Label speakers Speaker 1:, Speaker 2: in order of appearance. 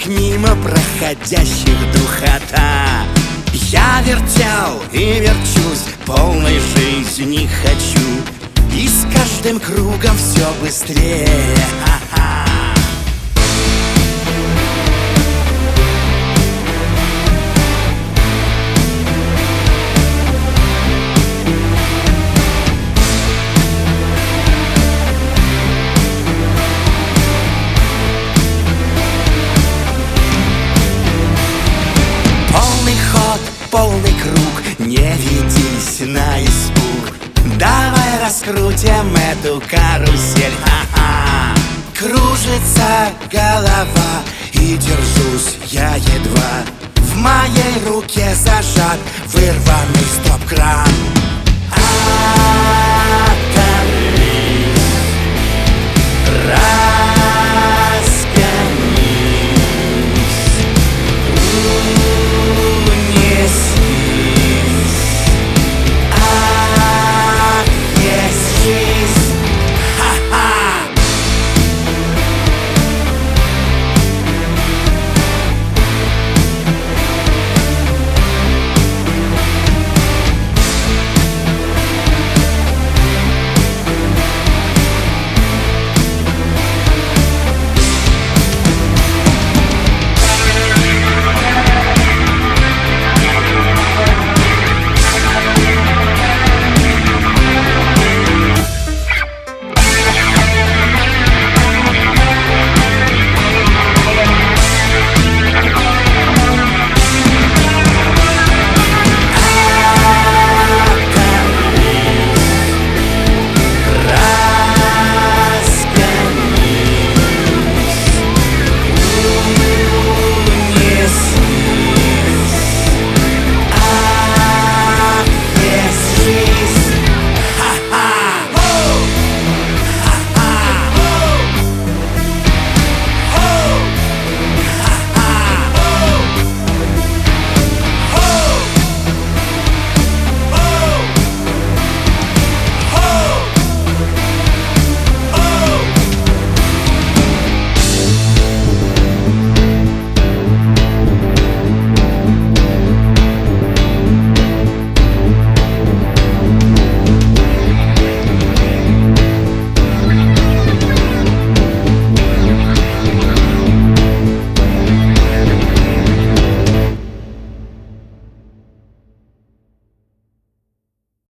Speaker 1: всех мимо проходящих духота. Я вертел и верчусь, полной жизни хочу, и с каждым кругом все быстрее. Полный круг, не ведись на испуг. Давай раскрутим эту карусель. Кружится голова и держусь я едва. В моей руке зажат вырванный стоп-кран. Оторвись,